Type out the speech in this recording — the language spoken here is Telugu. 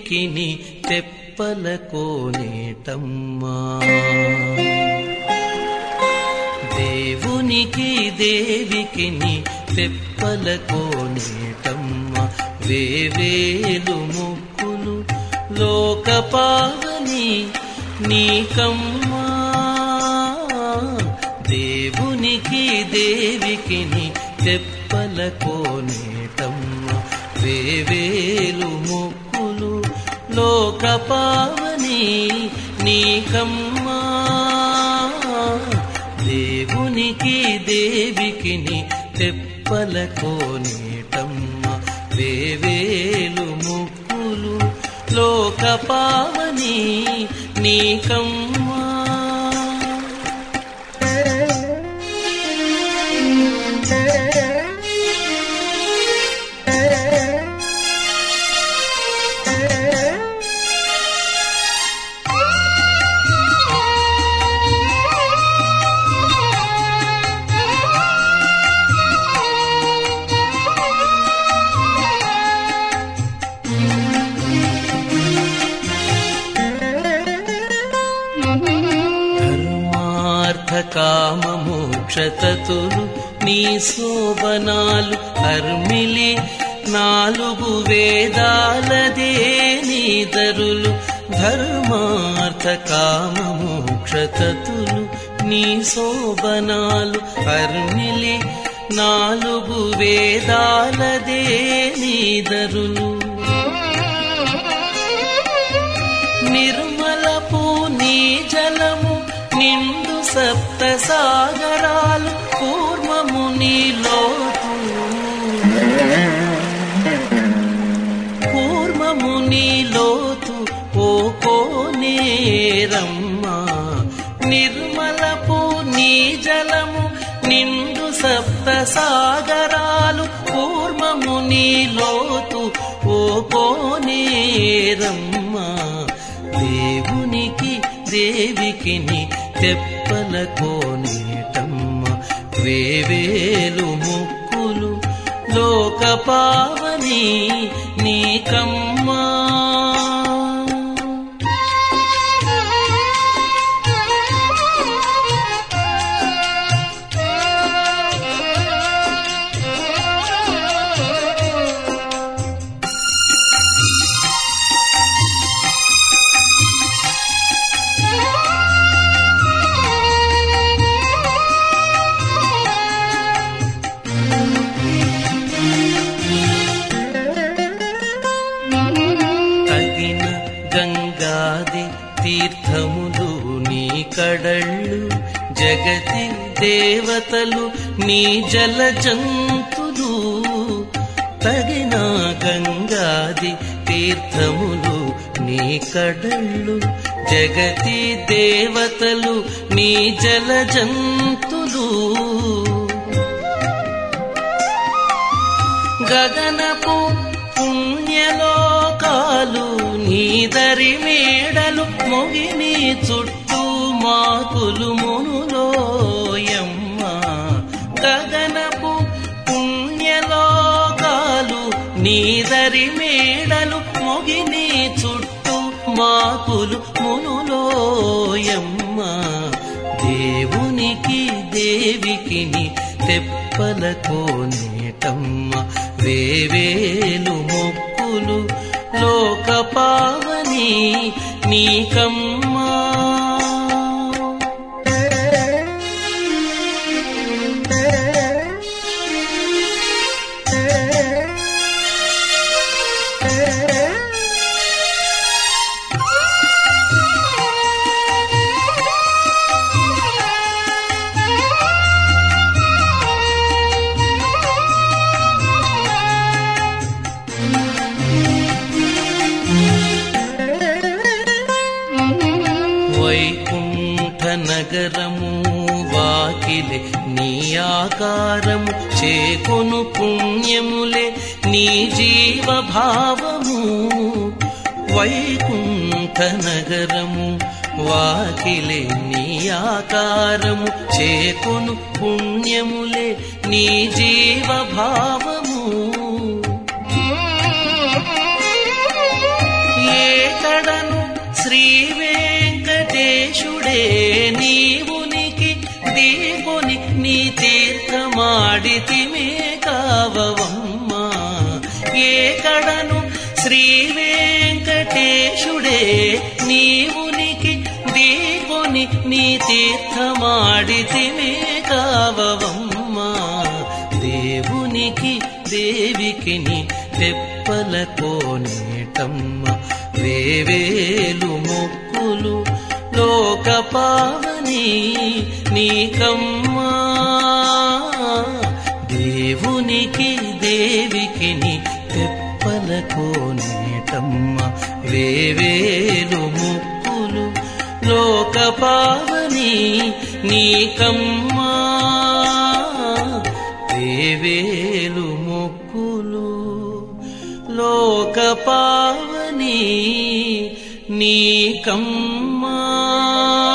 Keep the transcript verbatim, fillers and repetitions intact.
దేవికిని తెప్పల కోనేటమ్మా. దేవునికి దేవికిని తెప్పల కోనేటమ్మ, వేవేలు ముక్కులు లోక పావని నీకమ్మా. దేవునికి దేవికిని తెప్పల కోనేటమ్మ, వేవేలు ముక్కులు లోక పావని నీకమ్మా. దేవునికి దేవికిని తెప్పల కోనేటమ్మ, వేవేలు ముక్కులు లోక పావని నీకమ్మా. కామ మోక్షతతులు నీ శోభనాలు హర్మిలి, నాలుగు వేదాలదే నీదరులు. ధర్మార్థ కామ మోక్షతతులు నీ శోభనాలు హర్మిలి, నాలుగు వేదాలదే నీదరులు. నిర్మలపు నీ జలము నిండు సప్త సాగరాలు, కూర్మము నీలోతు కూర్మము నీలోతు ఓ కోనేరమ్మా. నిర్మలపు నీ జలము నిండు సప్త సాగరాలు, కూర్మము నీలోతు ఓ కోనేరమ్మా. దేవునికి దేవికిని తెప్పల కోనేటమ్మ, వేవేలు ముక్కులు లోక పావని నీకమ్మా. గంగాది తీర్థములు నీ కడళ్ళు, జగతి దేవతలు నీ జల జంతులు. తగిన గంగాది తీర్థములు నీ కడళ్ళు, జగతి దేవతలు నీ జల జంతులు. గగనపు పుణ్యలోకాలు నీదరి మేడలు, మొగిని చుట్టూ మాకులు మునులోయమ్మ. గగనపు పుణ్యలోకాలు నీదరి మేడలు, మొగిని చుట్టూ మాకులు మునులోయమ్మ. దేవునికి దేవికిని తెప్పల కోనేటమ్మ, వేవేలు ముక్కులు లోక పావని నీకమ్మా. వైకుంఠ నగరము వాకిలే నీ ఆకారము, చేకొను పుణ్యములే నీ జీవభావము. వైకుంఠ నగరము వాకిలే నీ ఆకారము, చేకొను పుణ్యములే నీ జీవభావము. శ్రీ వెంకటేశుడే నీవునికి దీపుని నీ తీర్థమాడితిమే కావవమ్మా ఏ కడను శ్రీ వెంకటేశుడే నీవునికి దీపుని నీ తీర్థమాడితిమే కావవమ్మా దేవునికి దేవికి నీ తెప్పల కోనేటమ్మ వేవేలు మొక్కులు లోక పావని నీకమ్మా దేవునికి దేవికి నీ తెప్పల కోనేటమ్మ వేవేలు మొక్కులు లోక పావని నీకమ్మా వేవేలు మొక్కులు లోక పావని నీకమ్మా